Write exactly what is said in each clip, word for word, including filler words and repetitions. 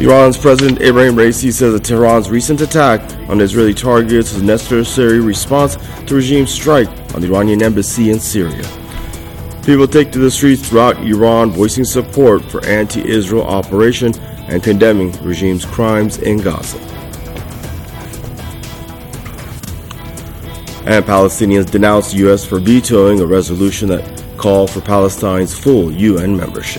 Iran's President Ebrahim Raisi says that Tehran's recent attack on Israeli targets is a necessary response to regime strike on the Iranian embassy in Syria. People take to the streets throughout Iran voicing support for anti-Israel operation and condemning the regime's crimes in Gaza. And Palestinians denounced the U S for vetoing a resolution that called for Palestine's full U N membership.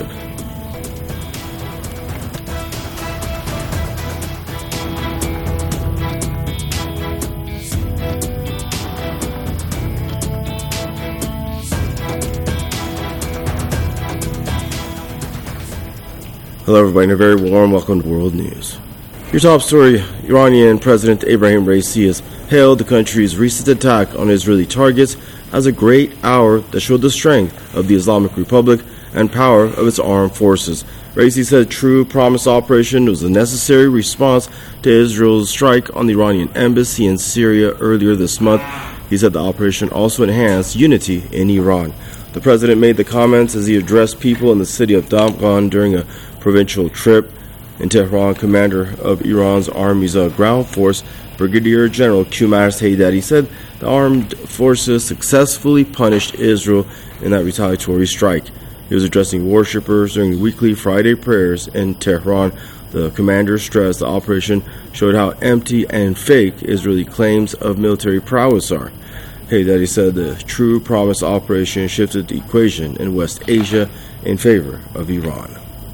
Hello everybody, and a very warm welcome to World News. Your top story: Iranian President Ebrahim Raisi has hailed the country's recent attack on Israeli targets as a great hour that showed the strength of the Islamic Republic and power of its armed forces. Raisi said True Promise operation was a necessary response to Israel's strike on the Iranian embassy in Syria earlier this month. He said the operation also enhanced unity in Iran. The president made the comments as he addressed people in the city of Damghan during a provincial trip. In Tehran, commander of Iran's army's uh, ground force, Brigadier General Qamars Haydari, said the armed forces successfully punished Israel in that retaliatory strike. He was addressing worshippers during the weekly Friday prayers in Tehran. The commander stressed the operation showed how empty and fake Israeli claims of military prowess are. Haydari said the True Promise operation shifted the equation in West Asia in favor of Iran.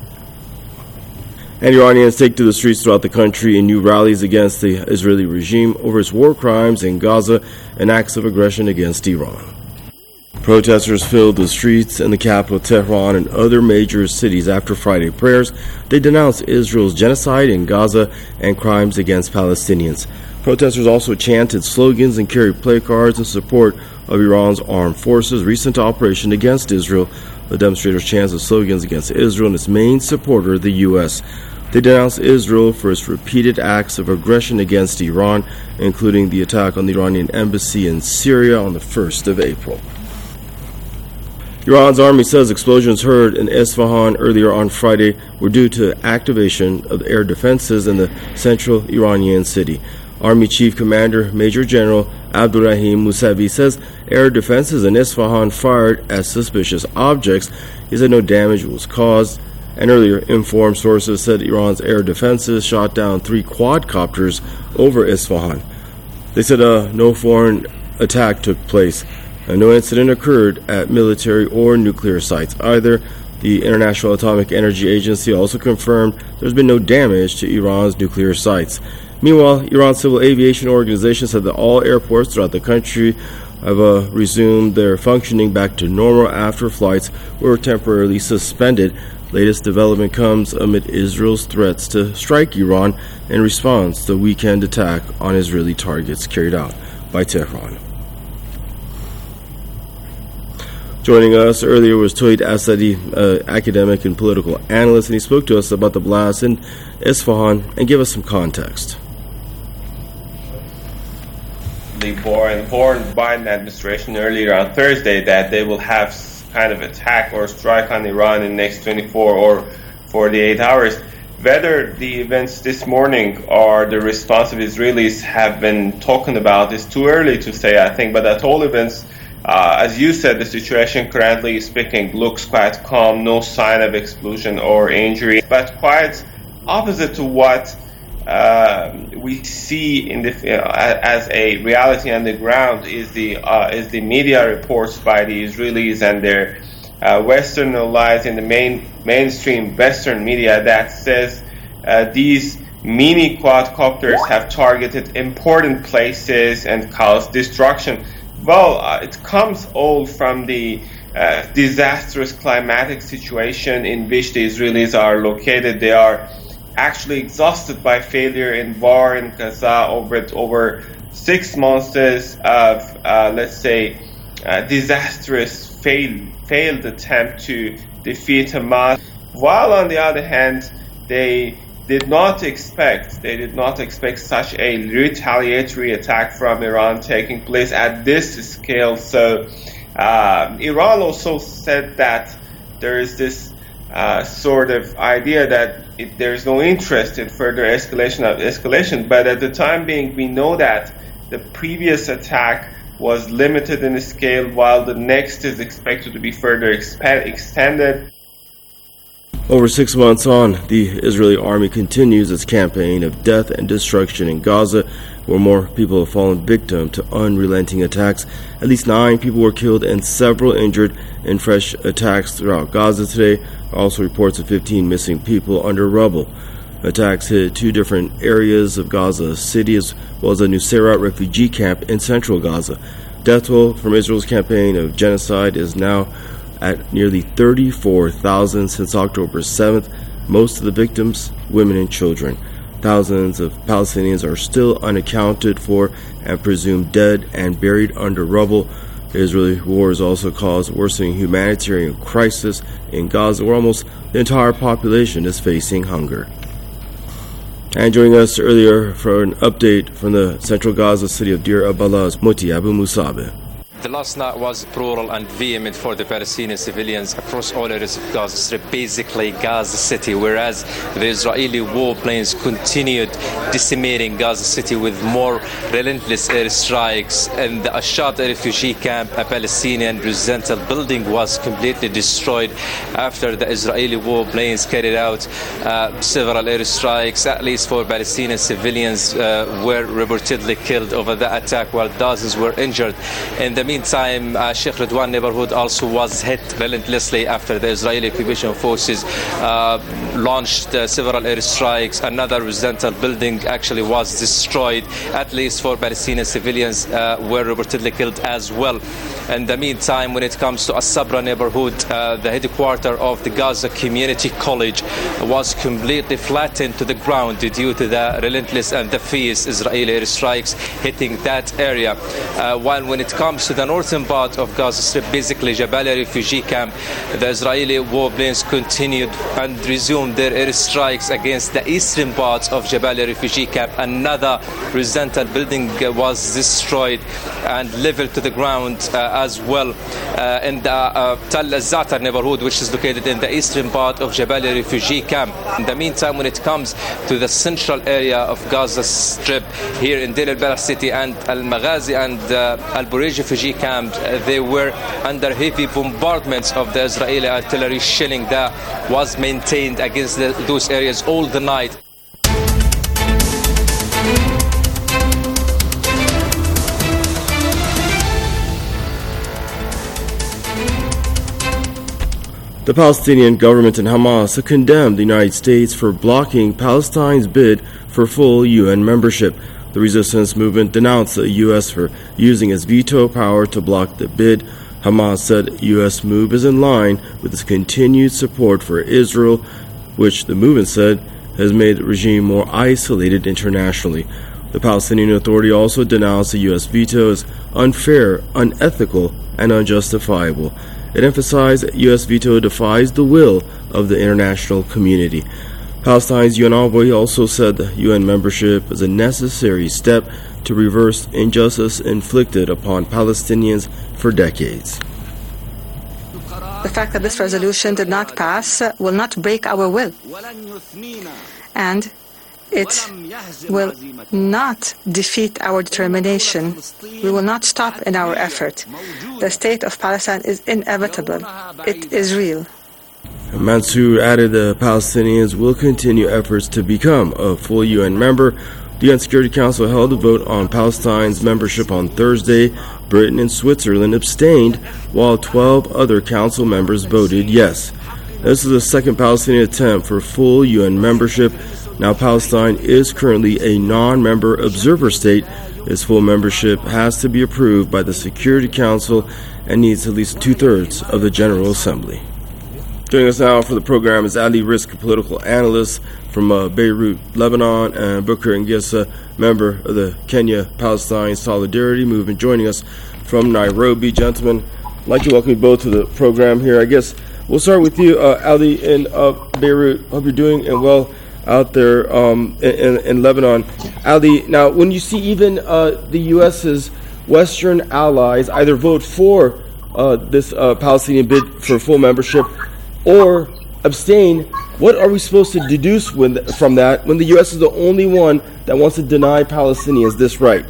And Iranians take to the streets throughout the country in new rallies against the Israeli regime over its war crimes in Gaza and acts of aggression against Iran. Protesters filled the streets in the capital Tehran and other major cities after Friday prayers. They denounced Israel's genocide in Gaza and crimes against Palestinians. Protesters also chanted slogans and carried placards in support of Iran's armed forces' recent operation against Israel. The demonstrators chanted slogans against Israel and its main supporter, the U S They denounced Israel for its repeated acts of aggression against Iran, including the attack on the Iranian embassy in Syria on the first of April. Iran's army says explosions heard in Isfahan earlier on Friday were due to activation of the air defenses in the central Iranian city. Army Chief Commander Major General Abdurrahim Musavi says air defenses in Isfahan fired at suspicious objects. He said no damage was caused. And earlier, informed sources said Iran's air defenses shot down three quadcopters over Isfahan. They said uh, no foreign attack took place, and no incident occurred at military or nuclear sites either. The International Atomic Energy Agency also confirmed there's been no damage to Iran's nuclear sites. Meanwhile, Iran's Civil Aviation Organization said that all airports throughout the country have uh, resumed their functioning back to normal after flights were temporarily suspended. Latest development comes amid Israel's threats to strike Iran in response to the weekend attack on Israeli targets carried out by Tehran. Joining us earlier was Toit Asadi, uh, academic and political analyst, and he spoke to us about the blast in Isfahan and gave us some context. The foreign Biden administration earlier on Thursday that they will have kind of attack or strike on Iran in the next twenty-four or forty-eight hours. Whether the events this morning or the response of Israelis have been talking about is too early to say, I think. But at all events, uh, as you said, the situation currently speaking looks quite calm, no sign of explosion or injury, but quite opposite to what uh, we see in the uh, as a reality on the ground is the uh, is the media reports by the Israelis and their uh, Western allies in the main mainstream Western media that says uh, these mini quadcopters have targeted important places and caused destruction. Well, uh, it comes all from the uh, disastrous climatic situation in which the Israelis are located. They are actually exhausted by failure in war in Gaza over over six months of, uh, let's say, uh, disastrous fail, failed attempt to defeat Hamas. While on the other hand, they did not expect, they did not expect such a retaliatory attack from Iran taking place at this scale. So uh, Iran also said that there is this uh, sort of idea that it, there's no interest in further escalation of escalation. But at the time being, we know that the previous attack was limited in scale, while the next is expected to be further expand, extended. Over six months on, the Israeli army continues its campaign of death and destruction in Gaza, where more people have fallen victim to unrelenting attacks. At least nine people were killed and several injured in fresh attacks throughout Gaza today. There are also reports of fifteen missing people under rubble. Attacks hit two different areas of Gaza City, as well as a Nuseirat refugee camp in central Gaza. Death toll from Israel's campaign of genocide is now at nearly thirty-four thousand since October seventh, most of the victims women and children. Thousands of Palestinians are still unaccounted for and presumed dead and buried under rubble. The Israeli war has also caused worsening humanitarian crisis in Gaza, where almost the entire population is facing hunger. And joining us earlier for an update from the central Gaza city of Deir al-Balah is Moti Abu Musab. The last night was brutal and vehement for the Palestinian civilians across all areas of Gaza Strip, basically Gaza City, whereas the Israeli warplanes continued decimating Gaza City with more relentless airstrikes. And the Ashad refugee camp, a Palestinian residential building, was completely destroyed after the Israeli warplanes carried out uh, several airstrikes. At least four Palestinian civilians uh, were reportedly killed over the attack, while dozens were injured. In the meantime, uh, Sheikh Redwan neighborhood also was hit relentlessly after the Israeli occupation forces uh, launched uh, several airstrikes. Another residential building actually was destroyed. At least four Palestinian civilians uh, were reportedly killed as well. In the meantime, when it comes to As-Sabra neighborhood, uh, the headquarters of the Gaza Community College was completely flattened to the ground due to the relentless and the fierce Israeli airstrikes hitting that area. Uh, while when it comes to the northern part of Gaza Strip, basically Jabalia refugee camp, the Israeli warplanes continued and resumed their airstrikes against the eastern part of Jabalia refugee camp. Another residential building was destroyed and leveled to the ground uh, as well. Uh, in the uh, Tal al-Za'atar neighborhood, which is located in the eastern part of Jabalia refugee camp. In the meantime, when it comes to the central area of Gaza Strip, here in Deir al-Balah city and Al-Maghazi and uh, Al-Bureij refugee camp, uh, they were under heavy bombardments of the Israeli artillery shelling that was maintained against the, those areas all the night. The Palestinian government and Hamas have condemned the United States for blocking Palestine's bid for full U N membership. The resistance movement denounced the U S for using its veto power to block the bid. Hamas said the U S move is in line with its continued support for Israel, which the movement said has made the regime more isolated internationally. The Palestinian Authority also denounced the U S veto as unfair, unethical, and unjustifiable. It emphasized that U S veto defies the will of the international community. Palestine's U N envoy also said that U N membership is a necessary step to reverse injustice inflicted upon Palestinians for decades. The fact that this resolution did not pass will not break our will, and it will not defeat our determination. We will not stop in our effort. The state of Palestine is inevitable. It is real. Mansour added the Palestinians will continue efforts to become a full U N member. The U N Security Council held a vote on Palestine's membership on Thursday. Britain and Switzerland abstained, while twelve other council members voted yes. This is the second Palestinian attempt for full U N membership. Now, Palestine is currently a non-member observer state. Its full membership has to be approved by the Security Council and needs at least two-thirds of the General Assembly. Joining us now for the program is Ali Rizk, a political analyst from uh, Beirut, Lebanon, and Booker Ngissa, member of the Kenya-Palestine Solidarity Movement, joining us from Nairobi. Gentlemen, I'd like to welcome you both to the program here. I guess we'll start with you, uh, Ali, in uh, Beirut. Hope you're doing and well out there um, in, in Lebanon. Ali, now, when you see even uh, the U S's Western allies either vote for uh, this uh, Palestinian bid for full membership or abstain, what are we supposed to deduce when, from that when the U S is the only one that wants to deny Palestinians this right?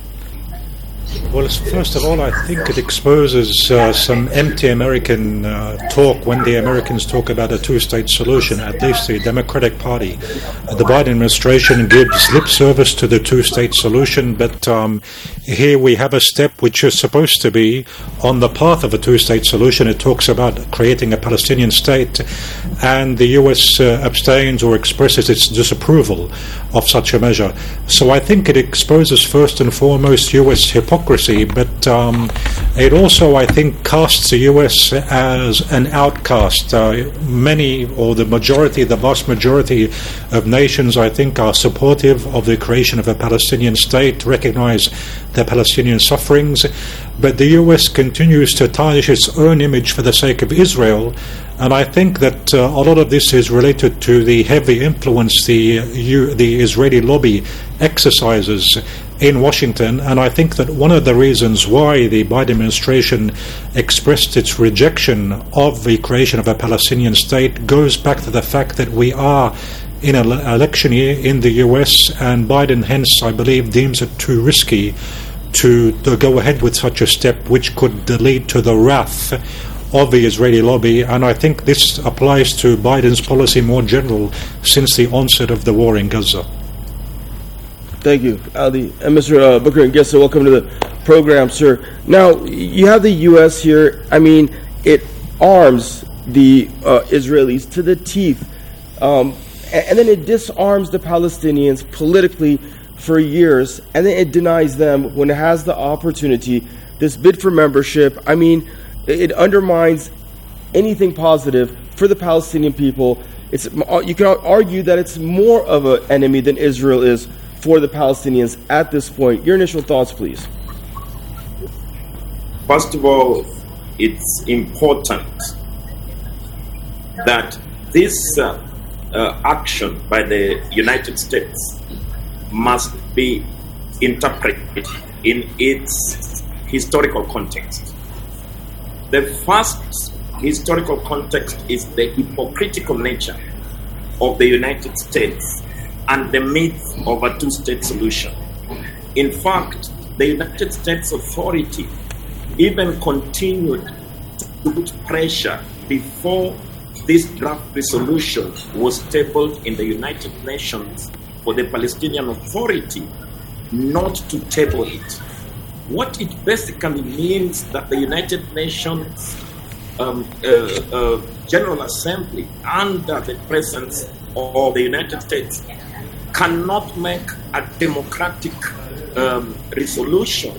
Well, first of all, I think it exposes uh, some empty American uh, talk when the Americans talk about a two-state solution, at least the Democratic Party. Uh, the Biden administration gives lip service to the two-state solution, but um, here we have a step which is supposed to be on the path of a two-state solution. It talks about creating a Palestinian state, and the U S uh, abstains or expresses its disapproval of such a measure. So I think it exposes first and foremost U S hypocrisy, but um, it also, I think, casts the U S as an outcast. Uh, many, or the majority, the vast majority of nations, I think, are supportive of the creation of a Palestinian state, recognize the Palestinian sufferings, but the U S continues to tarnish its own image for the sake of Israel. And I think that uh, a lot of this is related to the heavy influence the uh, U, the Israeli lobby exercises in Washington. And I think that one of the reasons why the Biden administration expressed its rejection of the creation of a Palestinian state goes back to the fact that we are in an election year in the U S, and Biden hence, I believe, deems it too risky to, to go ahead with such a step, which could lead to the wrath of the Israeli lobby. And I think this applies to Biden's policy more general since the onset of the war in Gaza. Thank you, Ali. And Mister Uh, Booker and Gessa, welcome to the program, sir. Now, you have the U S here. I mean, it arms the uh, Israelis to the teeth, um, and, and then it disarms the Palestinians politically for years, and then it denies them when it has the opportunity. This bid for membership, I mean, it, it undermines anything positive for the Palestinian people. It's, you can argue that it's more of an enemy than Israel is for the Palestinians at this point. Your initial thoughts, please. First of all, it's important that this uh, uh, action by the United States must be interpreted in its historical context. The first historical context is the hypocritical nature of the United States and the myth of a two-state solution. In fact, the United States authority even continued to put pressure before this draft resolution was tabled in the United Nations for the Palestinian Authority not to table it. What it basically means that the United Nations um, uh, uh, General Assembly, under the presence of the United States, cannot make a democratic um, resolution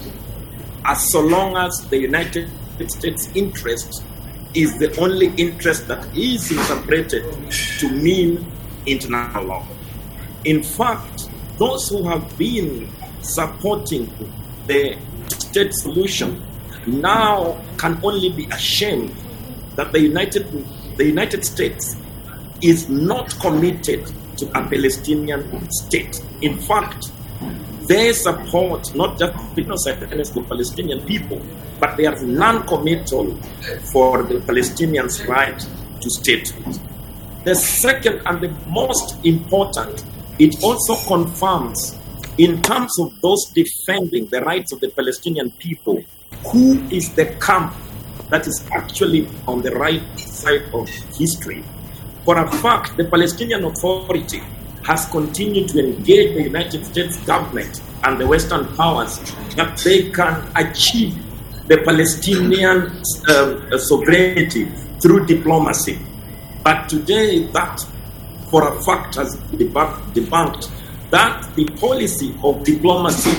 as so long as the United States interest is the only interest that is interpreted to mean international law. In fact, those who have been supporting the state solution now can only be ashamed that the United, the United States is not committed to a Palestinian state. In fact, they support not just genocide against the Palestinian people, but they are non-committal for the Palestinians' right to statehood. The second and the most important, it also confirms, in terms of those defending the rights of the Palestinian people, who is the camp that is actually on the right side of history. For a fact, the Palestinian Authority has continued to engage the United States government and the Western powers that they can achieve the Palestinian um, sovereignty through diplomacy. But today, that for a fact has been debunked, that the policy of diplomacy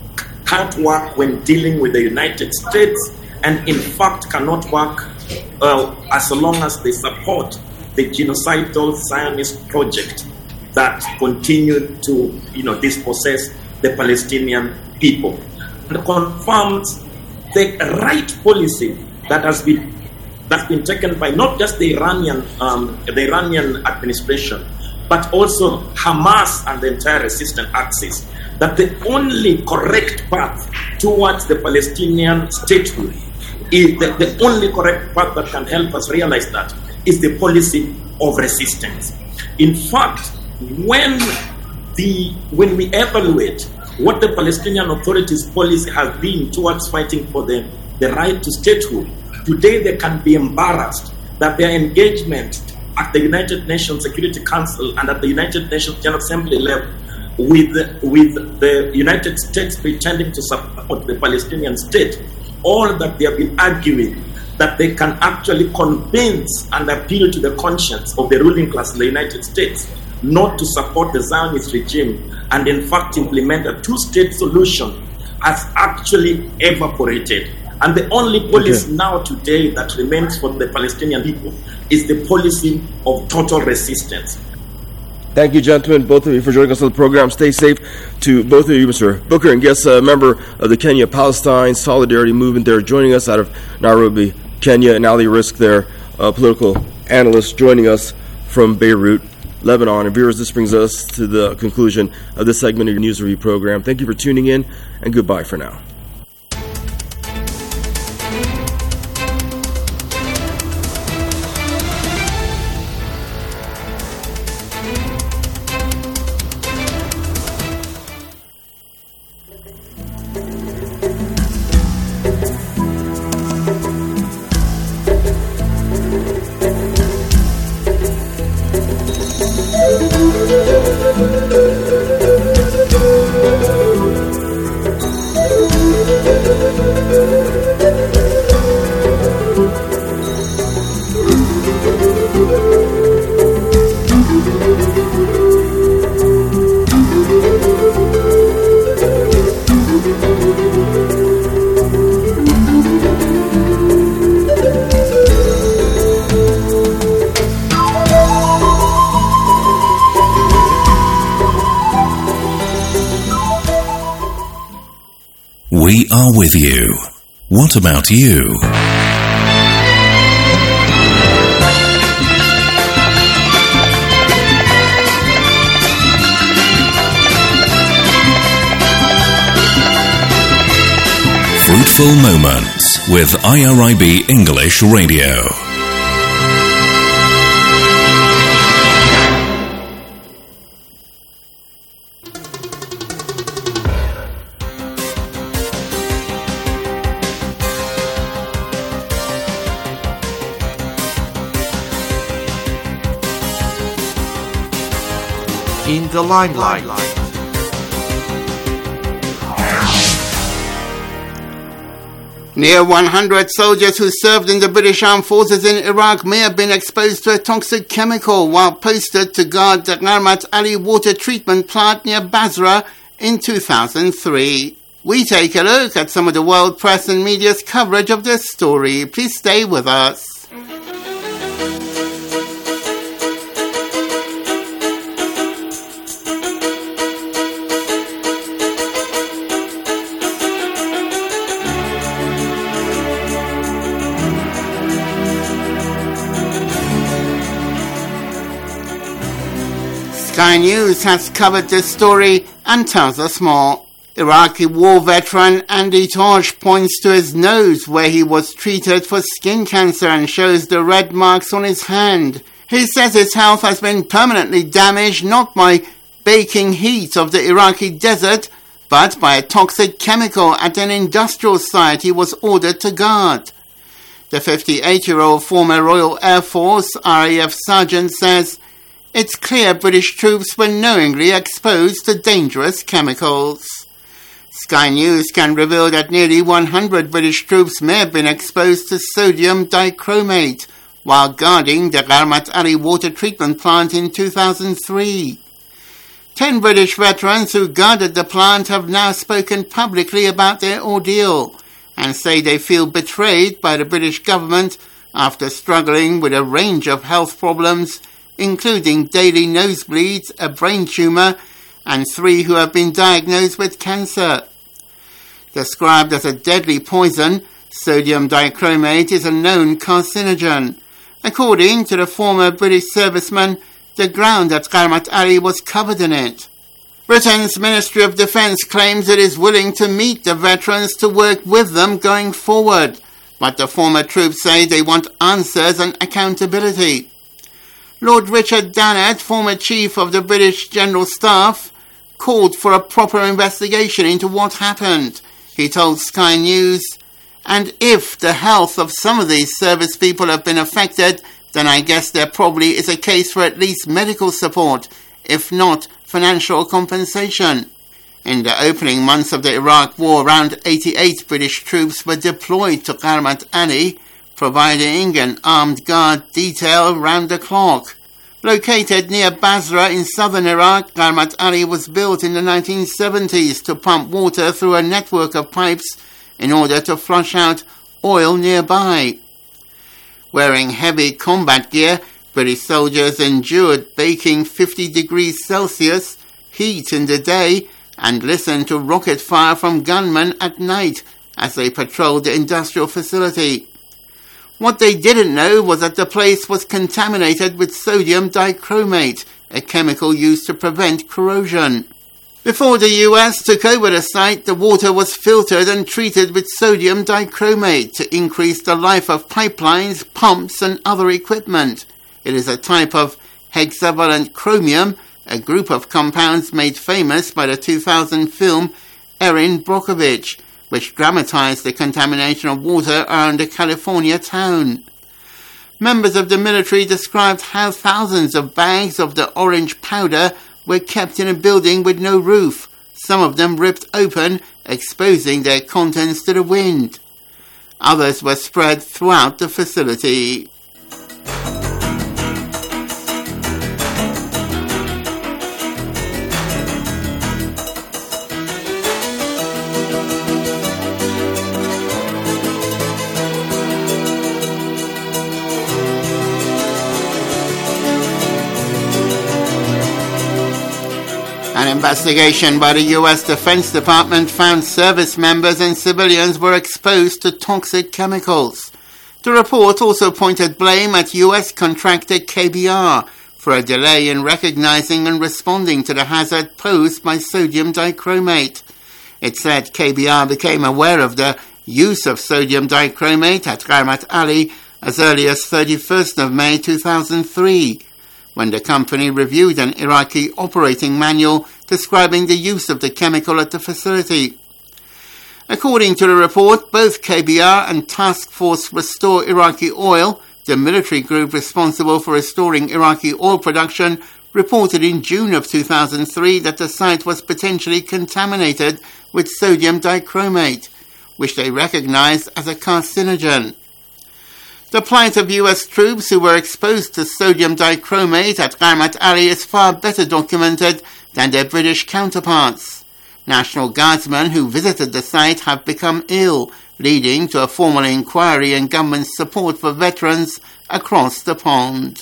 can't work when dealing with the United States, and in fact cannot work uh, as long as they support the genocidal Zionist project that continued to, you know, dispossess the Palestinian people. And confirms the right policy that has been that's been taken by not just the Iranian um, the Iranian administration, but also Hamas and the entire resistance axis, that the only correct path towards the Palestinian statehood is the, the only correct path that can help us realize that is the policy of resistance. In fact, when the when we evaluate what the Palestinian Authority's policy has been towards fighting for the, the right to statehood, today they can be embarrassed that their engagement at the United Nations Security Council and at the United Nations General Assembly level with, with the United States pretending to support the Palestinian state, all that they have been arguing that they can actually convince and appeal to the conscience of the ruling class in the United States not to support the Zionist regime and in fact implement a two-state solution has actually evaporated. And the only policy okay. now today that remains for the Palestinian people is the policy of total resistance. Thank you, gentlemen, both of you, for joining us on the program. Stay safe to both of you, Mister Booker, and guest a uh, member of the Kenya-Palestine Solidarity Movement. They're joining us out of Nairobi, Kenya, and Ali Risk, their uh, political analyst, joining us from Beirut, Lebanon. And viewers, this brings us to the conclusion of this segment of your News Review program. Thank you for tuning in, and goodbye for now. We are with you. What about you? Fruitful Moments with I R I B English Radio. In the limelight. Near one hundred soldiers who served in the British Armed Forces in Iraq may have been exposed to a toxic chemical while posted to guard the Gharmat Ali water treatment plant near Basra in two thousand three. We take a look at some of the world press and media's coverage of this story. Please stay with us. Sky News has covered this story and tells us more. Iraqi war veteran Andy Tosh points to his nose where he was treated for skin cancer and shows the red marks on his hand. He says his health has been permanently damaged not by baking heat of the Iraqi desert, but by a toxic chemical at an industrial site he was ordered to guard. The fifty-eight-year-old former Royal Air Force R A F sergeant says, "It's clear British troops were knowingly exposed to dangerous chemicals." Sky News can reveal that nearly one hundred British troops may have been exposed to sodium dichromate while guarding the Gharmat Ali water treatment plant in two thousand three. Ten British veterans who guarded the plant have now spoken publicly about their ordeal and say they feel betrayed by the British government after struggling with a range of health problems, including daily nosebleeds, a brain tumour, and three who have been diagnosed with cancer. Described as a deadly poison, sodium dichromate is a known carcinogen. According to the former British serviceman, the ground at Gharmat Ali was covered in it. Britain's Ministry of Defence claims it is willing to meet the veterans to work with them going forward, but the former troops say they want answers and accountability. Lord Richard Dannett, former Chief of the British General Staff, called for a proper investigation into what happened. He told Sky News, "And if the health of some of these service people have been affected, then I guess there probably is a case for at least medical support, if not financial compensation." In the opening months of the Iraq War, around eighty-eight British troops were deployed to Gharmat Ali, providing an armed guard detail round the clock. Located near Basra in southern Iraq, Gharmat Ali was built in the nineteen seventies to pump water through a network of pipes in order to flush out oil nearby. Wearing heavy combat gear, British soldiers endured baking fifty degrees Celsius heat in the day and listened to rocket fire from gunmen at night as they patrolled the industrial facility. What they didn't know was that the place was contaminated with sodium dichromate, a chemical used to prevent corrosion. Before the U S took over the site, the water was filtered and treated with sodium dichromate to increase the life of pipelines, pumps, and other equipment. It is a type of hexavalent chromium, a group of compounds made famous by the two thousand film Erin Brockovich, which dramatized the contamination of water around a California town. Members of the military described how thousands of bags of the orange powder were kept in a building with no roof, some of them ripped open, exposing their contents to the wind. Others were spread throughout the facility. An investigation by the U S Defense Department found service members and civilians were exposed to toxic chemicals. The report also pointed blame at U S contractor K B R for a delay in recognizing and responding to the hazard posed by sodium dichromate. It said K B R became aware of the use of sodium dichromate at Gharmat Ali as early as thirty-first of May two thousand three. When the company reviewed an Iraqi operating manual describing the use of the chemical at the facility. According to the report, both K B R and Task Force Restore Iraqi Oil, the military group responsible for restoring Iraqi oil production, reported in June of two thousand three that the site was potentially contaminated with sodium dichromate, which they recognized as a carcinogen. The plight of U S troops who were exposed to sodium dichromate at Gharmat Ali is far better documented than their British counterparts. National Guardsmen who visited the site have become ill, leading to a formal inquiry and government support for veterans across the pond.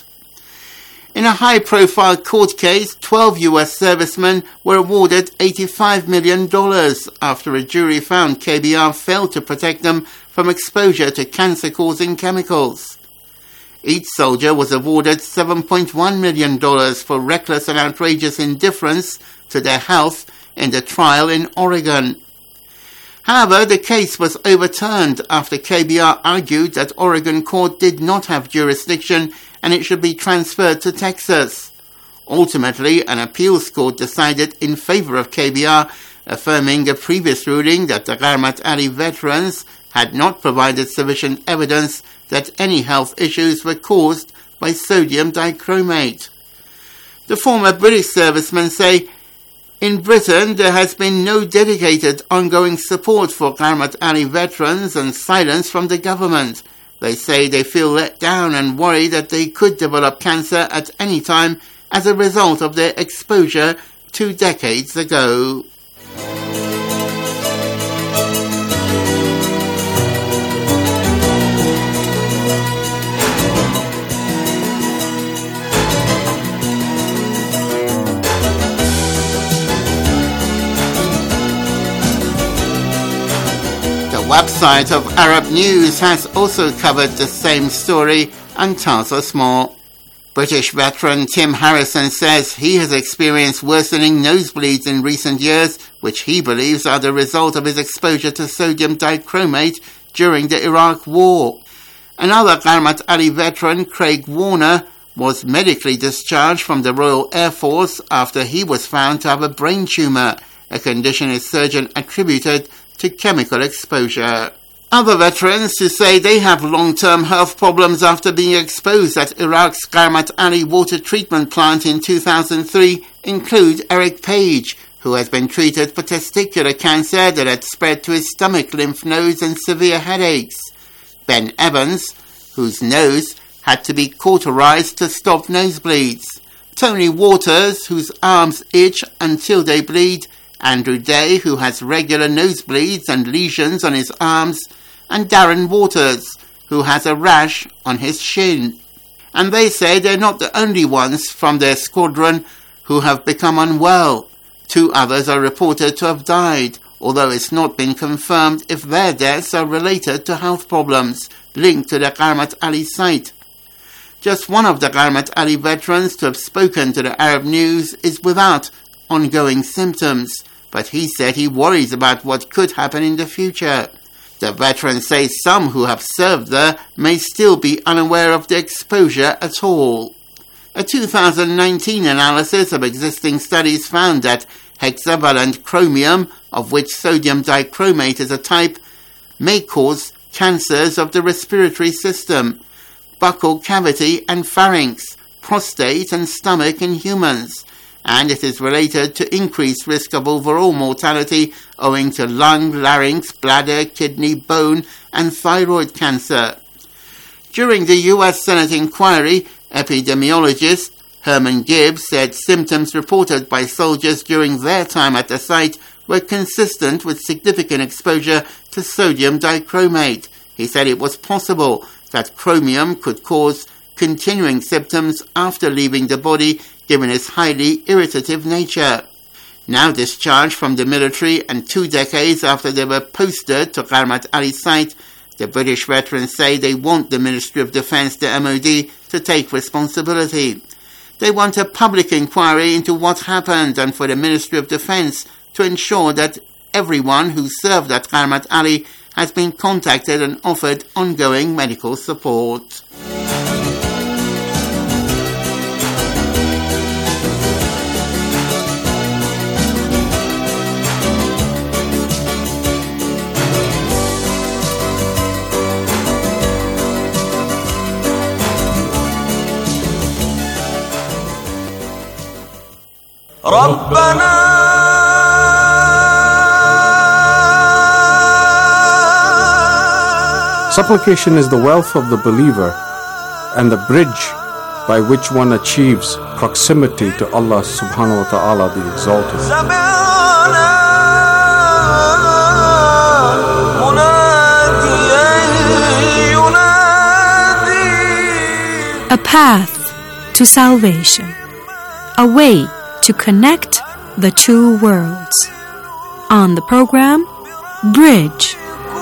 In a high-profile court case, twelve U S servicemen were awarded eighty-five million dollars after a jury found K B R failed to protect them from exposure to cancer-causing chemicals. Each soldier was awarded seven point one million dollars for reckless and outrageous indifference to their health in the trial in Oregon. However, the case was overturned after K B R argued that Oregon court did not have jurisdiction and it should be transferred to Texas. Ultimately, an appeals court decided in favor of K B R, affirming the previous ruling that the Gharmat Ali veterans had not provided sufficient evidence that any health issues were caused by sodium dichromate. The former British servicemen say, "In Britain, there has been no dedicated ongoing support for Gharmat Ali veterans and silence from the government. They say they feel let down and worry that they could develop cancer at any time as a result of their exposure two decades ago." The website of Arab News has also covered the same story and tells us more. British veteran Tim Harrison says he has experienced worsening nosebleeds in recent years, which he believes are the result of his exposure to sodium dichromate during the Iraq War. Another Gharmat Ali veteran, Craig Warner, was medically discharged from the Royal Air Force after he was found to have a brain tumour, a condition his surgeon attributed to chemical exposure. Other veterans who say they have long-term health problems after being exposed at Iraq's Qarmat Ali water treatment plant in two thousand three include Eric Page, who has been treated for testicular cancer that had spread to his stomach, lymph nodes and severe headaches. Ben Evans, whose nose had to be cauterized to stop nosebleeds. Tony Waters, whose arms itch until they bleed. Andrew Day, who has regular nosebleeds and lesions on his arms. And Darren Waters, who has a rash on his shin. And they say they're not the only ones from their squadron who have become unwell. Two others are reported to have died, although it's not been confirmed if their deaths are related to health problems linked to the Qarmat Ali site. Just one of the Qarmat Ali veterans to have spoken to the Arab News is without ongoing symptoms, but he said he worries about what could happen in the future. The veteran says some who have served there may still be unaware of the exposure at all. A two thousand nineteen analysis of existing studies found that hexavalent chromium, of which sodium dichromate is a type, may cause cancers of the respiratory system, buccal cavity and pharynx, prostate and stomach in humans, and it is related to increased risk of overall mortality owing to lung, larynx, bladder, kidney, bone and thyroid cancer. During the U S Senate inquiry, epidemiologist Herman Gibbs said symptoms reported by soldiers during their time at the site were consistent with significant exposure to sodium dichromate. He said it was possible that chromium could cause continuing symptoms after leaving the body, given its highly irritative nature. Now discharged from the military and two decades after they were posted to Qarmat Ali site, the British veterans say they want the Ministry of Defence, the M O D, to take responsibility. They want a public inquiry into what happened and for the Ministry of Defence to ensure that everyone who served at Qarmat Ali has been contacted and offered ongoing medical support. Supplication is the wealth of the believer and the bridge by which one achieves proximity to Allah subhanahu wa ta'ala the Exalted. A path to salvation, a way to connect the two worlds. On the program, Bridge.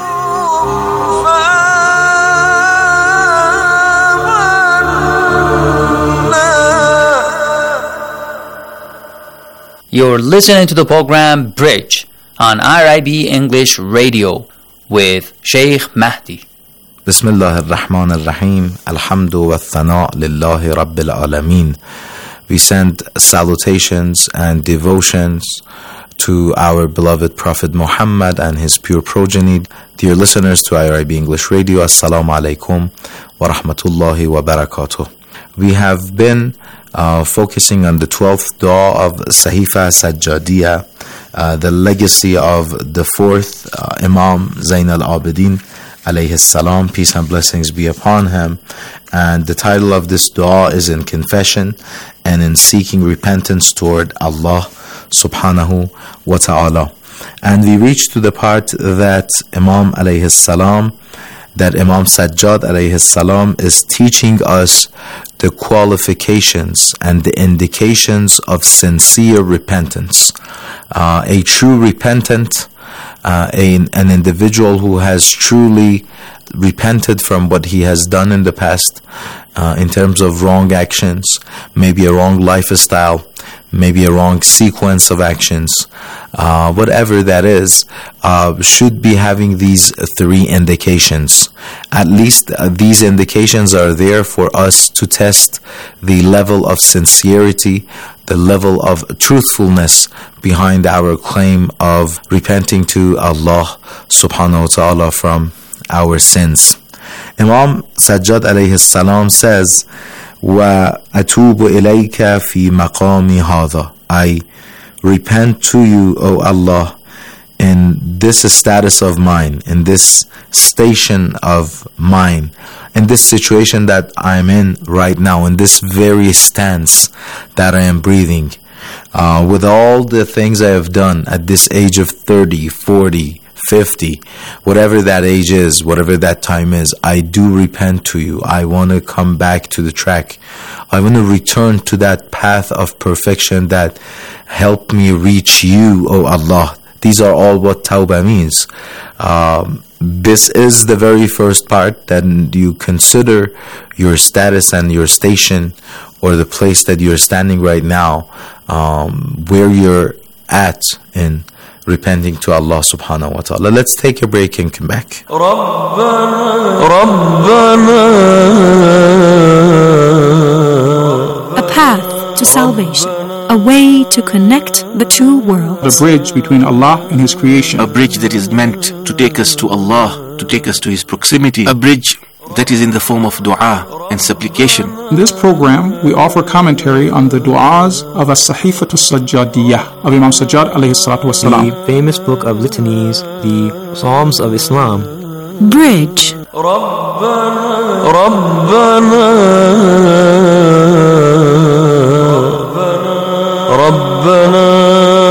You're listening to the program Bridge on R I B English Radio with Sheikh Mahdi. Bismillah ar-Rahman ar-Rahim. Alhamdu wa thana' lillahi rabbil alameen. We send salutations and devotions to our beloved Prophet Muhammad and his pure progeny. Dear listeners to R I B English Radio, Assalamu alaikum wa rahmatullahi wa barakatuh. We have been uh, focusing on the twelfth dua of Sahifa Sajjadiyah, uh, the legacy of the fourth uh, Imam Zain al-Abidin alayhi salam, peace and blessings be upon him. And the title of this dua is in confession and in seeking repentance toward Allah subhanahu wa ta'ala. And we reached to the part that Imam alayhi salam, that Imam Sajjad alayhi salam is teaching us the qualifications and the indications of sincere repentance. Uh, a true repentant uh, a, an individual who has truly repented from what he has done in the past uh, in terms of wrong actions, maybe a wrong lifestyle, maybe a wrong sequence of actions, uh, whatever that is, uh, should be having these three indications. At least uh, these indications are there for us to test the level of sincerity, the level of truthfulness behind our claim of repenting to Allah subhanahu wa ta'ala from our sins. Imam Sajjad alayhi salam says, وَأَتُوبُ إِلَيْكَ فِي مَقَامِ هَذَا, I repent to you, O Allah, in this status of mine, in this station of mine, in this situation that I am in right now, in this very stance that I am breathing, uh, with all the things I have done at this age of thirty, forty, fifty, whatever that age is, whatever that time is, I do repent to you. I want to come back to the track. I want to return to that path of perfection that helped me reach you, O Allah. These are all what tawbah means. Um, this is the very first part, that you consider your status and your station, or the place that you're standing right now, um, where you're at in repenting to Allah subhanahu wa ta'ala. Let's take a break and come back. A path to salvation, a way to connect the two worlds. The bridge between Allah and His creation. A bridge that is meant to take us to Allah, to take us to His proximity. A bridge that is in the form of dua and supplication. In this program, we offer commentary on the du'as of As-Sahifatu Sajjadiyah of Imam Sajjad alayhi salatu wasalam. The famous book of litanies, the Psalms of Islam. Bridge. ربنا ربنا ربنا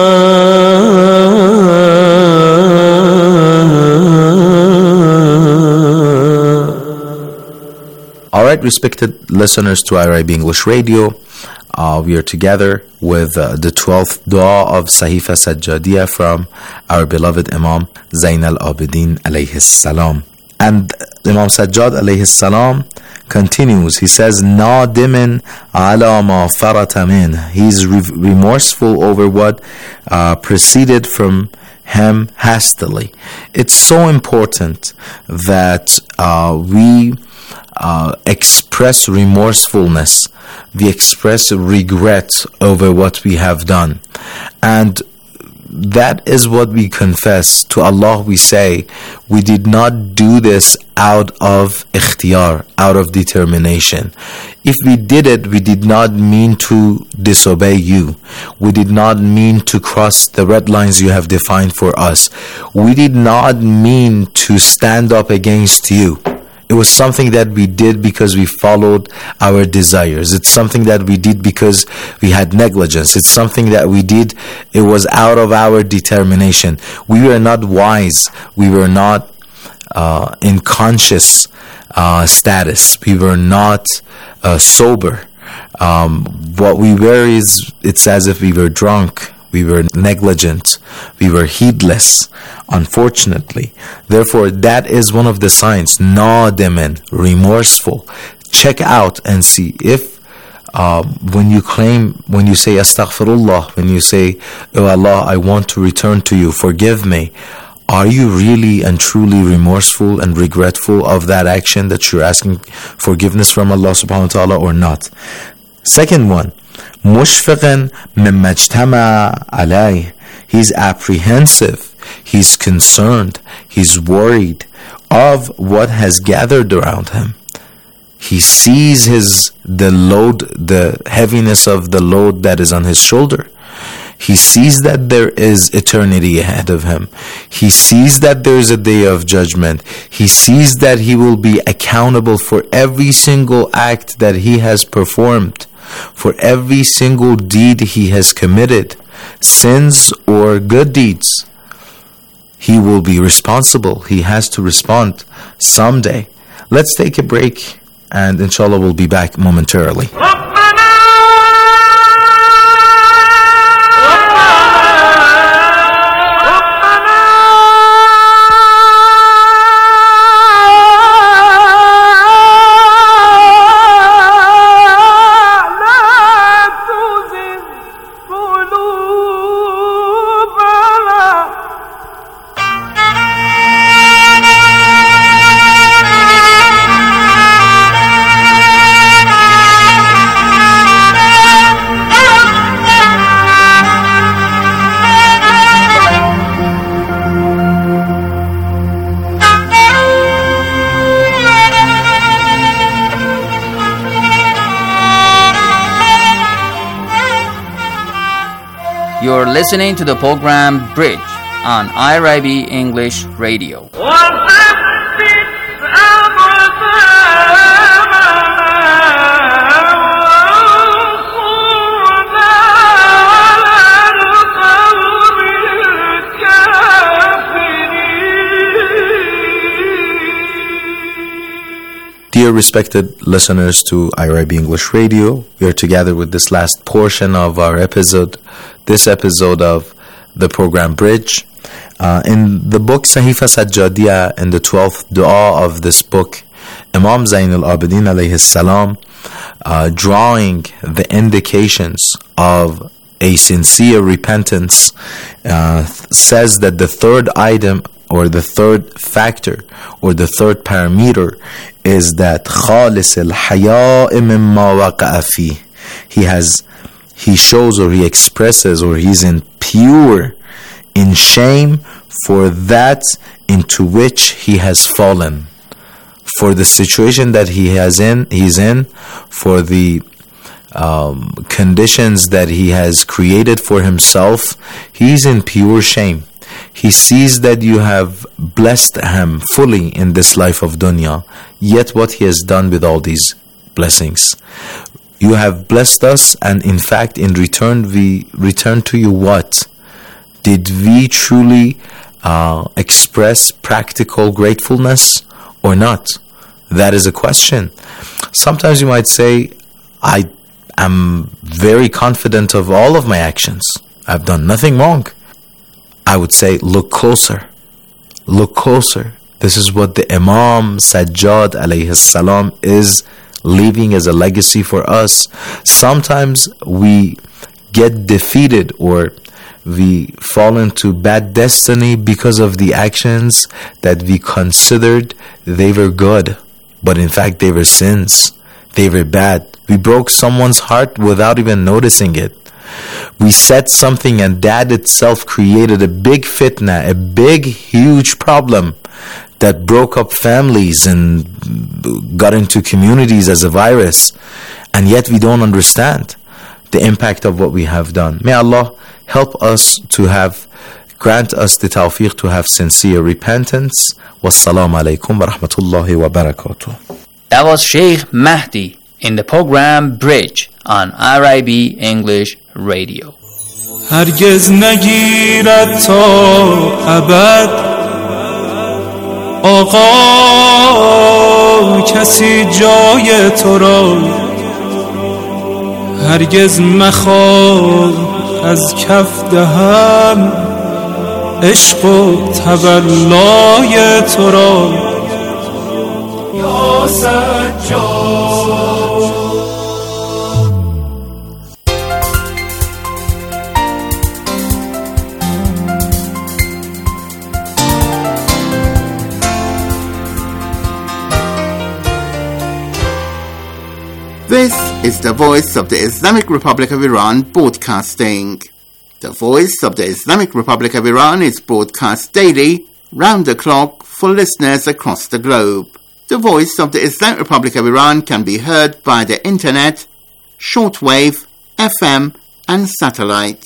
All right, respected listeners to I R I B English Radio, uh, we are together with uh, the twelfth dua of Sahifa Sajjadiyah from our beloved Imam Zain al-Abidin alayhi salam. And Imam Sajjad alayhi salam continues, he says, Nadimin ala ma farata min. He's re- remorseful over what uh, proceeded from him hastily. It's so important that uh, we Uh, express remorsefulness, we express regret over what we have done, and that is what we confess to Allah. We say we did not do this out of ikhtiyar, out of determination. If we did it, we did not mean to disobey you. We did not mean to cross the red lines you have defined for us. We did not mean to stand up against you. It was something that we did because we followed our desires. It's something that we did because we had negligence. It's something that we did, it was out of our determination. We were not wise. We were not uh, in conscious uh, status. We were not uh, sober. Um, what we were is, it's as if we were drunk. We were negligent. We were heedless, unfortunately. Therefore, that is one of the signs. Nadimin, remorseful. Check out and see if uh, when you claim, when you say astaghfirullah, when you say, oh Allah, I want to return to you, forgive me, are you really and truly remorseful and regretful of that action that you're asking forgiveness from Allah subhanahu wa ta'ala or not? Second one, مشفقا مما اجتمع عليه. He's apprehensive, he's concerned, he's worried of what has gathered around him. He sees his the load, the heaviness of the load that is on his shoulder. He sees that there is eternity ahead of him. He sees that there is a day of judgment. He sees that he will be accountable for every single act that he has performed, for every single deed he has committed, sins or good deeds. He will be responsible. He has to respond someday. Let's take a break, and inshallah we'll be back momentarily. You're listening to the program Bridge on I R I B English Radio. Dear respected listeners to I R I B English Radio, we are together with this last portion of our episode, this episode of the program Bridge. Uh, in the book Sahifa Sajjadiyah, in the twelfth dua of this book, Imam Zain al-Abidin alayhi salam, uh, drawing the indications of a sincere repentance, uh, says that the third item or the third factor or the third parameter is that خالص الحياء مما وقع فيه. He has, he shows or he expresses or he's in pure, in shame for that into which he has fallen, for the situation that he has in, he's in, for the um, conditions that he has created for himself. He's in pure shame. He sees that you have blessed him fully in this life of dunya, yet what he has done with all these blessings. You have blessed us, and in fact, in return, we return to you what? Did we truly uh, express practical gratefulness or not? That is a question. Sometimes you might say, I am very confident of all of my actions. I've done nothing wrong. I would say, look closer. Look closer. This is what the Imam Sajjad alayhi salam is leaving as a legacy for us. Sometimes we get defeated or we fall into bad destiny because of the actions that we considered they were good, but in fact they were sins. They were bad. We broke someone's heart without even noticing it. We said something and that itself created a big fitna, a big, huge problem that broke up families and got into communities as a virus. And yet we don't understand the impact of what we have done. May Allah help us to have, grant us the tawfiq to have sincere repentance. Wassalamu alaikum wa rahmatullahi wa barakatuh. That was Sheikh Mahdi in the program Bridge on I R I B English Radio. هرگز نگیرد تا ابد آقا کسی جای تو را، هرگز مخواه از کف دهم عشق و تولای تو را. یا سجاد This is the Voice of the Islamic Republic of Iran broadcasting. The Voice of the Islamic Republic of Iran is broadcast daily, round the clock, for listeners across the globe. The Voice of the Islamic Republic of Iran can be heard by the internet, shortwave, F M, and satellites.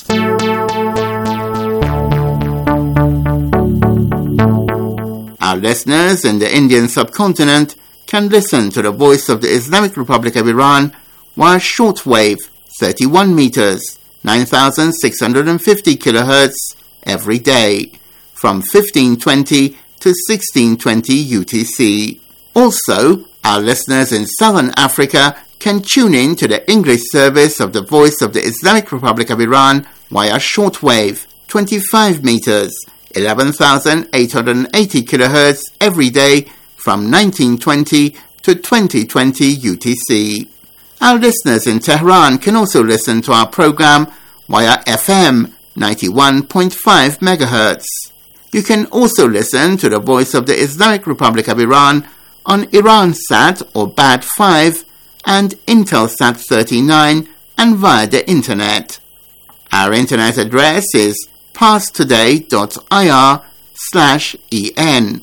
Our listeners in the Indian subcontinent can listen to the Voice of the Islamic Republic of Iran via shortwave thirty-one meters, nine thousand six hundred fifty kilohertz every day from fifteen twenty to sixteen twenty U T C. Also, our listeners in Southern Africa can tune in to the English service of the Voice of the Islamic Republic of Iran via shortwave twenty-five meters, eleven thousand eight hundred eighty kilohertz every day from nineteen twenty to twenty twenty U T C. Our listeners in Tehran can also listen to our program via F M ninety-one point five megahertz. You can also listen to the Voice of the Islamic Republic of Iran on Iransat or B A D five and Intelsat thirty-nine and via the internet. Our internet address is parstoday.ir slash en.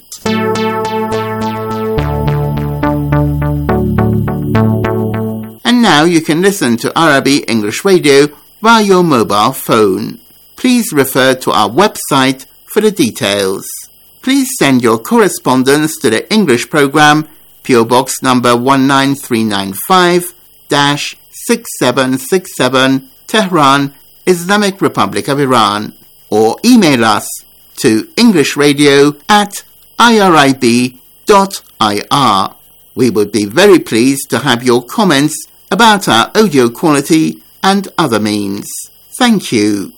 And now you can listen to I R I B English Radio via your mobile phone. Please refer to our website for the details. Please send your correspondence to the English program, P O Box number one nine three nine five, six seven six seven, Tehran, Islamic Republic of Iran, or email us to englishradio at irib dot I R. We would be very pleased to have your comments about our audio quality and other means. Thank you.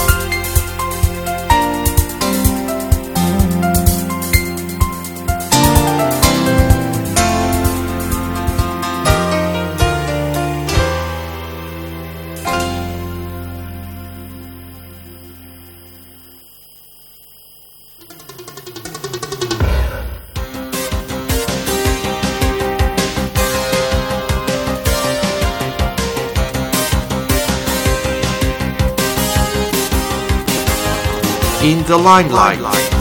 In the limelight.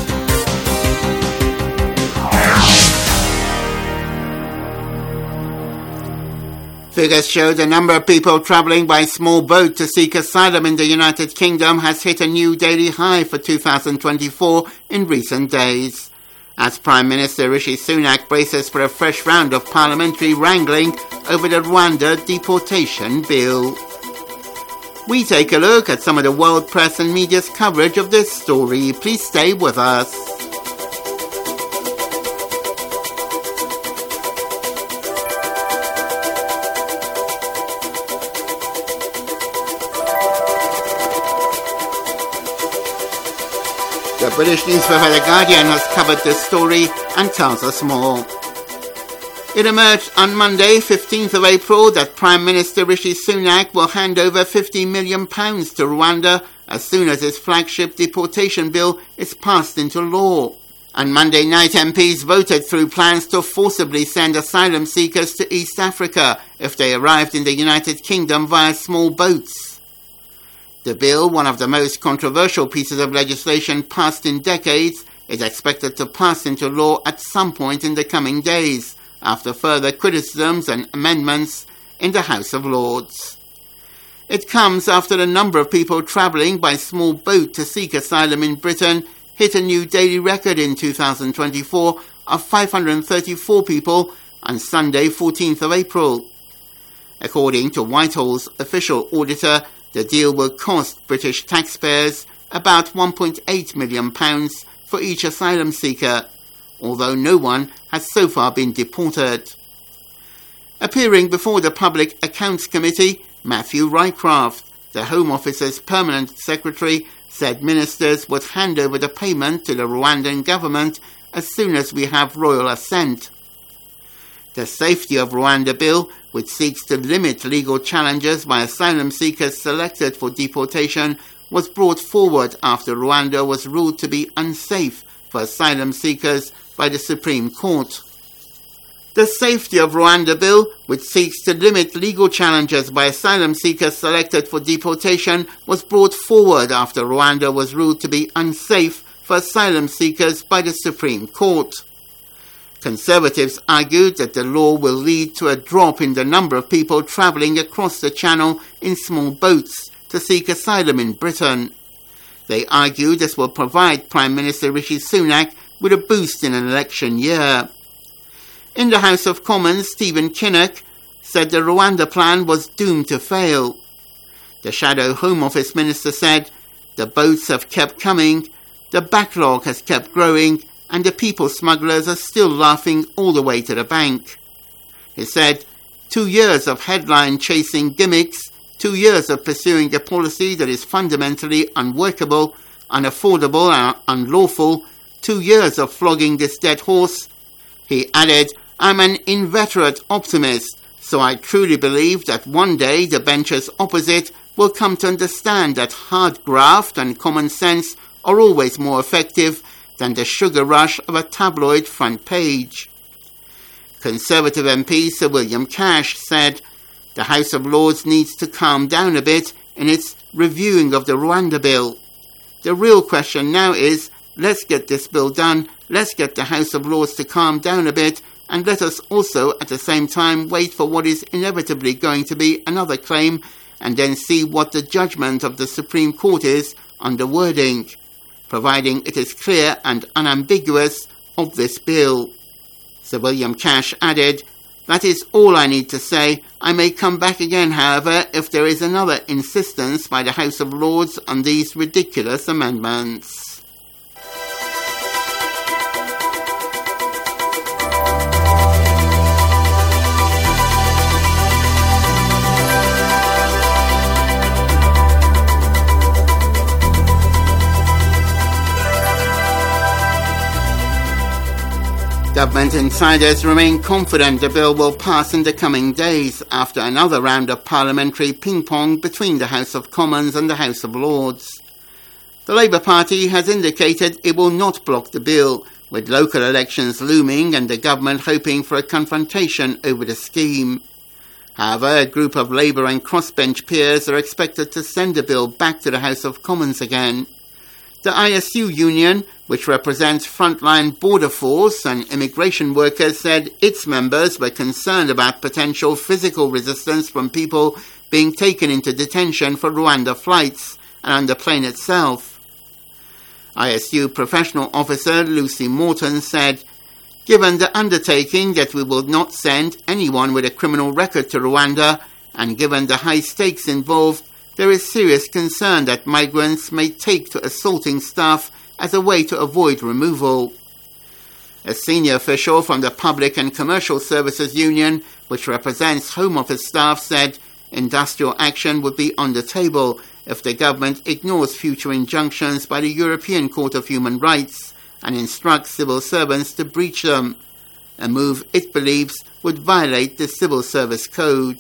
Figures show the number of people travelling by small boat to seek asylum in the United Kingdom has hit a new daily high for two thousand twenty-four in recent days, as Prime Minister Rishi Sunak braces for a fresh round of parliamentary wrangling over the Rwanda deportation bill. We take a look at some of the world press and media's coverage of this story. Please stay with us. The British newspaper The Guardian has covered this story and tells us more. It emerged on Monday, fifteenth of April, that Prime Minister Rishi Sunak will hand over fifty million pounds to Rwanda as soon as his flagship deportation bill is passed into law. On Monday night, M Ps voted through plans to forcibly send asylum seekers to East Africa if they arrived in the United Kingdom via small boats. The bill, one of the most controversial pieces of legislation passed in decades, is expected to pass into law at some point in the coming days, after further criticisms and amendments in the House of Lords. It comes after the number of people travelling by small boat to seek asylum in Britain hit a new daily record in two thousand twenty-four of five hundred thirty-four people on Sunday, fourteenth of April. According to Whitehall's official auditor, the deal will cost British taxpayers about one point eight million pounds for each asylum seeker, although no one has so far been deported. Appearing before the Public Accounts Committee, Matthew Rycroft, the Home Office's permanent secretary, said ministers would hand over the payment to the Rwandan government as soon as we have royal assent. The Safety of Rwanda Bill, which seeks to limit legal challenges by asylum seekers selected for deportation, was brought forward after Rwanda was ruled to be unsafe for asylum seekers by the Supreme Court. The Safety of Rwanda Bill, which seeks to limit legal challenges by asylum seekers selected for deportation, was brought forward after Rwanda was ruled to be unsafe for asylum seekers by the Supreme Court. Conservatives argued that the law will lead to a drop in the number of people travelling across the Channel in small boats to seek asylum in Britain. They argue this will provide Prime Minister Rishi Sunak with a boost in an election year. In the House of Commons, Stephen Kinnock said the Rwanda plan was doomed to fail. The Shadow Home Office Minister said, "The boats have kept coming, the backlog has kept growing, and the people smugglers are still laughing all the way to the bank." He said, two years of headline-chasing gimmicks, two years of pursuing a policy that is fundamentally unworkable, unaffordable and unlawful, two years of flogging this dead horse. He added, "I'm an inveterate optimist, so I truly believe that one day the benches opposite will come to understand that hard graft and common sense are always more effective than the sugar rush of a tabloid front page." Conservative M P Sir William Cash said, "The House of Lords needs to calm down a bit in its reviewing of the Rwanda bill. The real question now is, let's get this bill done, let's get the House of Lords to calm down a bit, and let us also at the same time wait for what is inevitably going to be another claim and then see what the judgment of the Supreme Court is on the wording, providing it is clear and unambiguous of this bill. Sir William Cash added, "That is all I need to say. I may come back again, however, if there is another insistence by the House of Lords on these ridiculous amendments." Government insiders remain confident the bill will pass in the coming days after another round of parliamentary ping-pong between the House of Commons and the House of Lords. The Labour Party has indicated it will not block the bill, with local elections looming and the government hoping for a confrontation over the scheme. However, a group of Labour and crossbench peers are expected to send the bill back to the House of Commons again. The I S U union, which represents frontline border force and immigration workers, said its members were concerned about potential physical resistance from people being taken into detention for Rwanda flights and on the plane itself. I S U professional officer Lucy Morton said, "Given the undertaking that we will not send anyone with a criminal record to Rwanda, and given the high stakes involved, there is serious concern that migrants may take to assaulting staff as a way to avoid removal." A senior official from the Public and Commercial Services Union, which represents Home Office staff, said industrial action would be on the table if the government ignores future injunctions by the European Court of Human Rights and instructs civil servants to breach them, a move it believes would violate the Civil Service Code.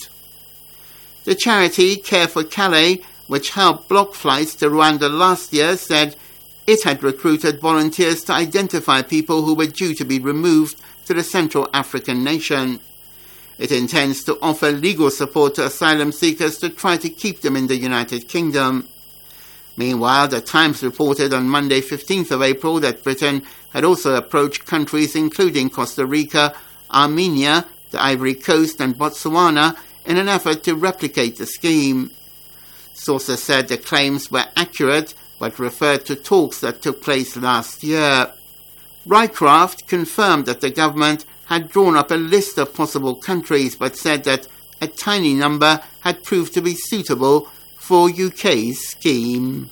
The charity Care for Calais, which helped block flights to Rwanda last year, said it had recruited volunteers to identify people who were due to be removed to the Central African nation. It intends to offer legal support to asylum seekers to try to keep them in the United Kingdom. Meanwhile, The Times reported on Monday, fifteenth of April, that Britain had also approached countries including Costa Rica, Armenia, the Ivory Coast and Botswana in an effort to replicate the scheme. Sources said the claims were accurate, but referred to talks that took place last year. Rycroft confirmed that the government had drawn up a list of possible countries, but said that a tiny number had proved to be suitable for U K's scheme.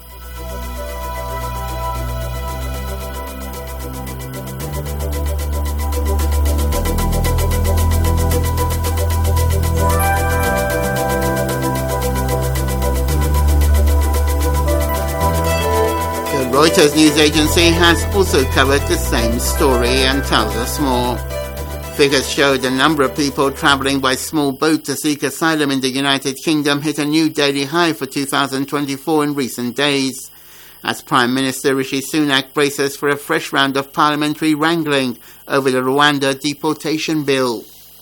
Reuters news agency has also covered the same story and tells us more. Figures show the number of people travelling by small boat to seek asylum in the United Kingdom hit a new daily high for two thousand twenty-four in recent days, as Prime Minister Rishi Sunak braces for a fresh round of parliamentary wrangling over the Rwanda deportation bill.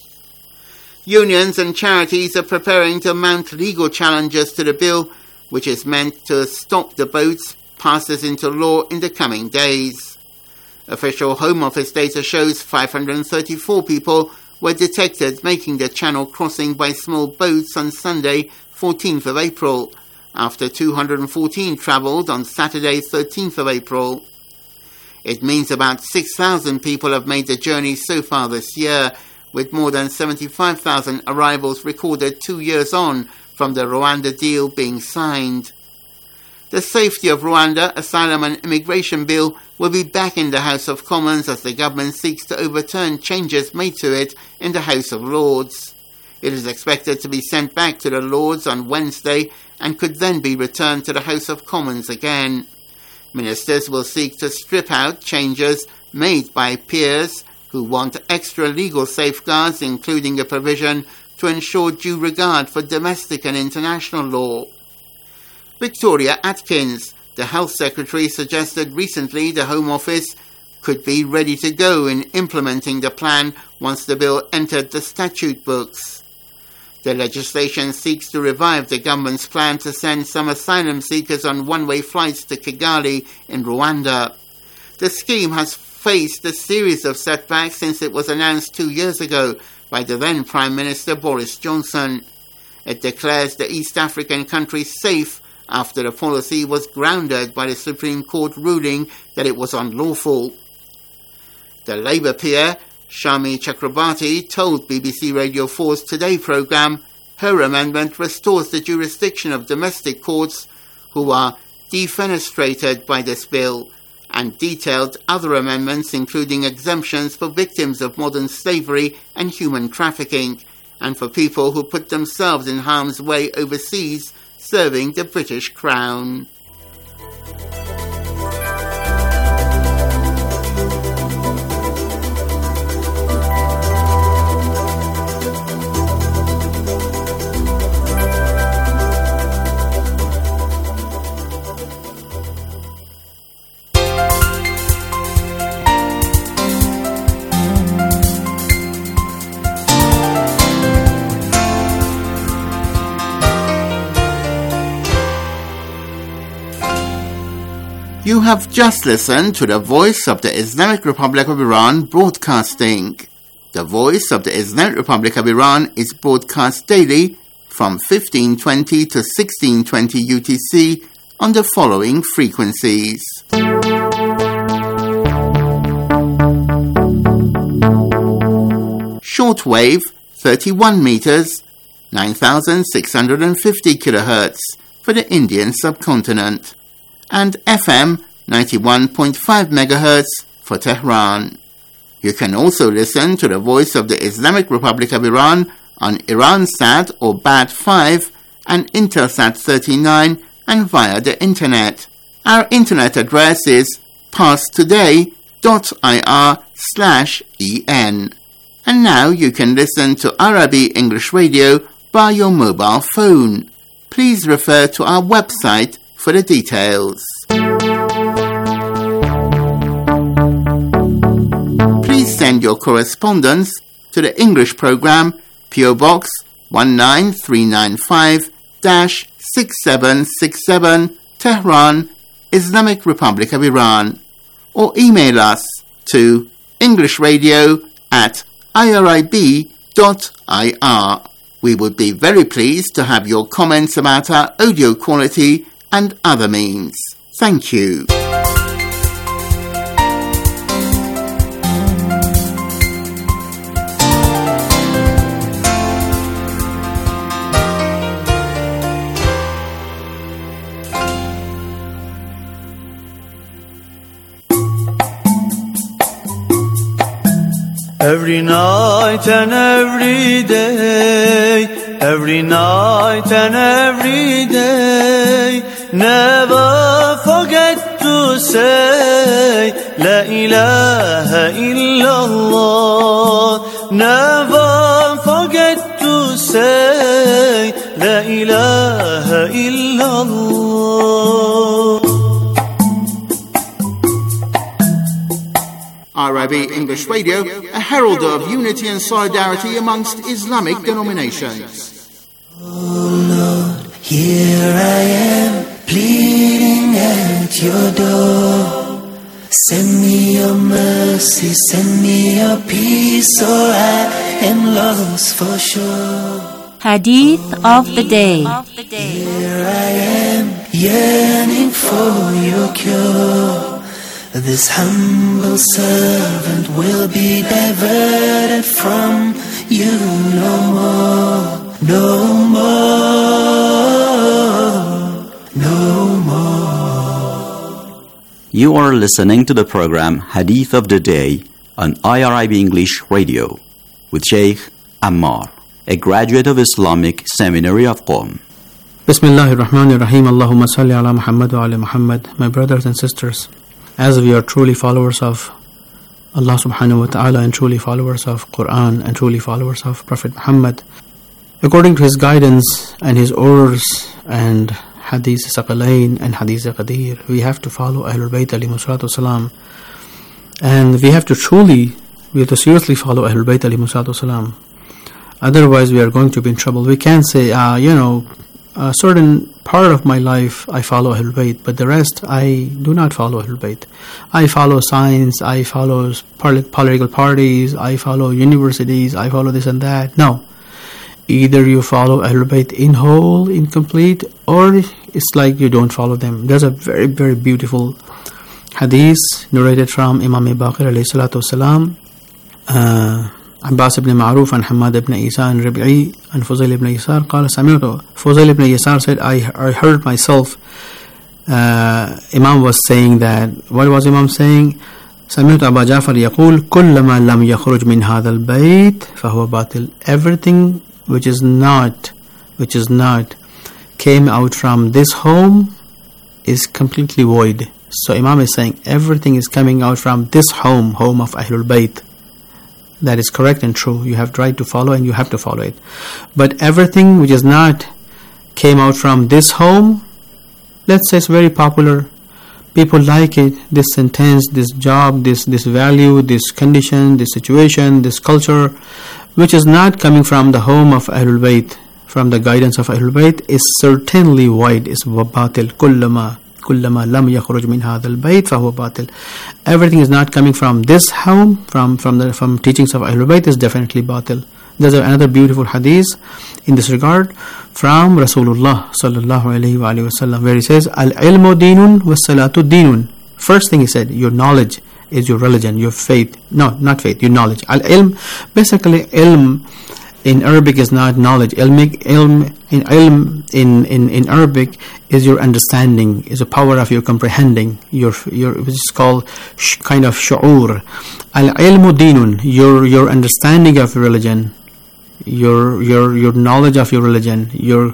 Unions and charities are preparing to mount legal challenges to the bill, which is meant to stop the boats passes into law in the coming days. Official Home Office data shows five hundred thirty-four people were detected making the channel crossing by small boats on Sunday, fourteenth of April, after two hundred fourteen travelled on Saturday, thirteenth of April. It means about six thousand people have made the journey so far this year, with more than seventy-five thousand arrivals recorded two years on from the Rwanda deal being signed. The Safety of Rwanda Asylum and Immigration Bill will be back in the House of Commons as the government seeks to overturn changes made to it in the House of Lords. It is expected to be sent back to the Lords on Wednesday and could then be returned to the House of Commons again. Ministers will seek to strip out changes made by peers who want extra legal safeguards, including a provision to ensure due regard for domestic and international law. Victoria Atkins, the Health Secretary, suggested recently the Home Office could be ready to go in implementing the plan once the bill entered the statute books. The legislation seeks to revive the government's plan to send some asylum seekers on one-way flights to Kigali in Rwanda. The scheme has faced a series of setbacks since it was announced two years ago by the then Prime Minister Boris Johnson. It declares the East African country safe after the policy was grounded by the Supreme Court ruling that it was unlawful. The Labour peer, Shami Chakrabarti, told B B C Radio four's Today programme her amendment restores the jurisdiction of domestic courts who are defenestrated by this bill, and detailed other amendments including exemptions for victims of modern slavery and human trafficking, and for people who put themselves in harm's way overseas serving the British Crown. You have just listened to the Voice of the Islamic Republic of Iran broadcasting. The Voice of the Islamic Republic of Iran is broadcast daily from fifteen twenty to sixteen twenty U T C on the following frequencies. Shortwave thirty-one meters, nine thousand six hundred fifty kilohertz for the Indian subcontinent, and F M ninety-one point five megahertz for Tehran. You can also listen to the Voice of the Islamic Republic of Iran on Iransat or B A T five and Intelsat thirty-nine and via the Internet. Our Internet address is parstoday dot I R slash E N. And now you can listen to Arabic English Radio by your mobile phone. Please refer to our website for the details. Please send your correspondence to the English program, P O Box one nine three nine five, six seven six seven, Tehran, Islamic Republic of Iran, or email us to englishradio at irib dot I R. We would be very pleased to have your comments about our audio quality and other means. Thank you. Every night and every day, every night and every day, never forget to say La ilaha illallah. Never forget to say La ilaha illallah. R I B English Radio, a herald of unity and solidarity amongst Islamic denominations. Oh Lord, here I am, pleading at your door. Send me your mercy, send me your peace, or I am lost for sure. Hadith of the day. Here I am, yearning for your cure. This humble servant will be diverted from you no more, no more, no more. You are listening to the program Hadith of the Day on I R I B English Radio with Sheikh Ammar, a graduate of Islamic Seminary of Qom. Bismillahir Rahmanir Rahim. Allahumma salli ala Muhammad wa ala Muhammad. My brothers and sisters, as we are truly followers of Allah subhanahu wa ta'ala and truly followers of Quran and truly followers of Prophet Muhammad, according to his guidance and his orders and Hadith Saqalain and Hadith Qadir, we have to follow Ahlul Bayt alayhimu salatu salam, and we have to truly, we have to seriously follow Ahlul Bayt alayhimu salatu salam. Otherwise we are going to be in trouble. We can't say, ah, you know, a certain part of my life I follow Ahlul Bayt, but the rest I do not follow Ahlul Bayt. I follow science, I follow political parties, I follow universities, I follow this and that. No. Either you follow Ahlul Bayt in whole, incomplete, or it's like you don't follow them. There's a very, very beautiful hadith narrated from Imam Baqir alayhi salatu wasalam, uh, Abbas ibn Ma'ruf and Hamad ibn Isa and Rabi'i and Fuzail ibn Yasar. قال سمعت Fuzail ibn Yasar said, I, I heard myself, uh, Imam was saying that, what was Imam saying? سمعت أبا جعفر يقول كلما لم يخرج من هذا البيت فهو باطل. Everything which is not, which is not, came out from this home is completely void. So Imam is saying everything is coming out from this home, home of Ahlul Bayt. That is correct and true. You have right to follow and you have to follow it. But everything which is not came out from this home, let's say it's very popular, people like it, this sentence, this job, this this value, this condition, this situation, this culture, which is not coming from the home of Ahlul Bayt, from the guidance of Ahlul Bayt, is certainly void, is batil. Kullama kullama lam yakhruj min hadha al-bayt fahuwa batil. Everything is not coming from this home, from from the from teachings of Ahlul Bayt, is definitely batil. There's another beautiful hadith in this regard from Rasulullah sallallahu alayhi wa alihi wasallam, where he says, Al-ilmu dinun was-salatu dinun. First thing he said, your knowledge is your religion, your faith. No, not faith, your knowledge. Al-ilm, basically ilm in Arabic is not knowledge. Ilm, ilm, in, ilm in, in, in Arabic is your understanding, is a power of your comprehending, your, your, which is called sh, kind of shu'ur. Al-ilmu dinun, your, your understanding of religion, your your your knowledge of your religion, your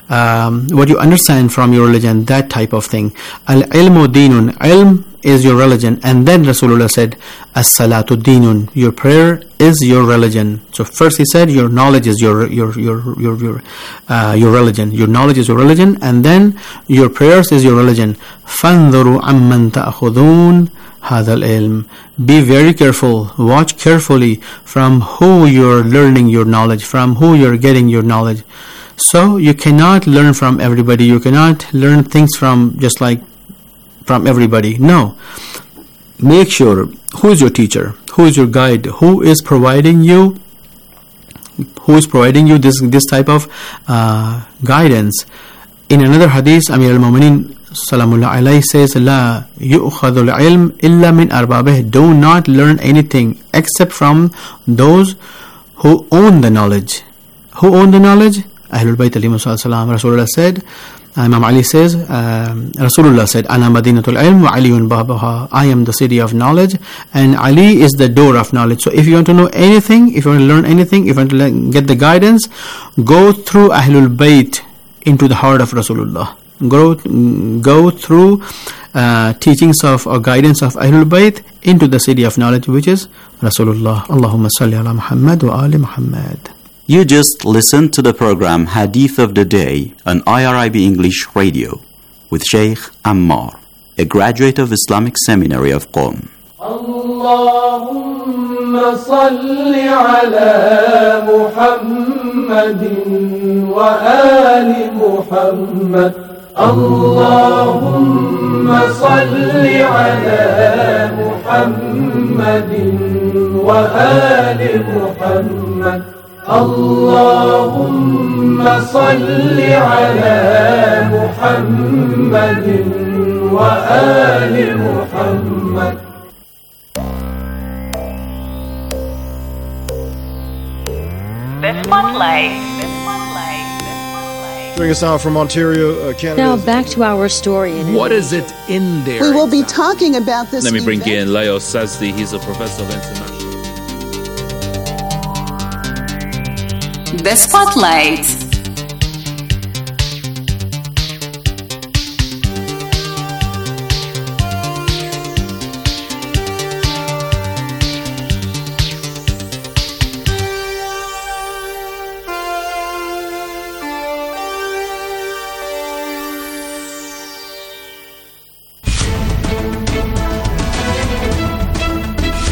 um, what you understand from your religion, that type of thing. Al-ilmu dinun, ilm is your religion. And then Rasulullah said, as-salatu dinun, your prayer is your religion. So first he said your knowledge is your your your your your, uh, your religion. Your knowledge is your religion, and then your prayers is your religion. فَانْظُرُوا عَمَّنْ تَأْخُذُونَ هَذَا الْعِلْمِ. Be very careful, watch carefully from who you're learning your knowledge, from who you're getting your knowledge. So you cannot learn from everybody, you cannot learn things from just like from everybody. No. Make sure who is your teacher, who is your guide, who is providing you who is providing you this this type of uh, guidance. In another hadith, Amir al-Mu'minin Salamullah alayhi says, La yu'khadhu al-ilm illa min arbabih. Do not learn anything except from those who own the knowledge. Who own the knowledge? Ahlul Bayt alayhi salam. Rasulullah said, Imam Ali says, um, Rasulullah said, Ana madinatul ilm wa aliyun babaha. I am the city of knowledge and Ali is the door of knowledge. So if you want to know anything, if you want to learn anything, if you want to get the guidance, go through Ahlul Bayt into the heart of Rasulullah. Go, go through uh, teachings of or guidance of Ahlul Bayt into the city of knowledge, which is Rasulullah. Allahumma salli ala Muhammad wa ali Muhammad. You just listened to the program Hadith of the Day on I R I B English Radio with Sheikh Ammar, a graduate of Islamic Seminary of Qom. Allahumma salli ala Muhammadin wa ali Muhammad. Allahumma salli ala Muhammadin wa ali Muhammad. Allahumma salli ala Muhammadin wa ali Muhammad. The Spotlight. Joining us now from Ontario, uh, Canada. Now back to our story. In what is it in there? We will be talking about this. Let me bring event. in Leo Sazdi. He's a professor of international. The Spotlight.